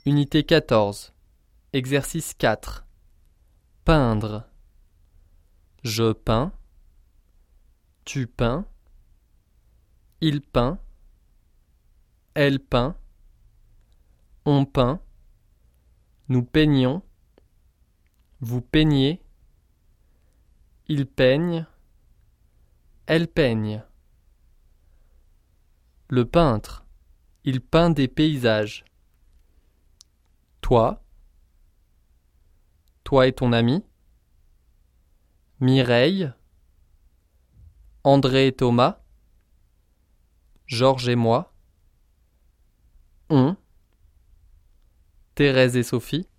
Unité 14. Exercice 4. Peindre. Je peins. Tu peins. Il peint. Elle peint. On peint. Nous peignons. Vous peignez. Il peigne. Elle peigne. Le peintre. Il peint des paysages. Toi. Toi et ton ami. Mireille. André et Thomas. Georges et moi. On. Thérèse et Sophie.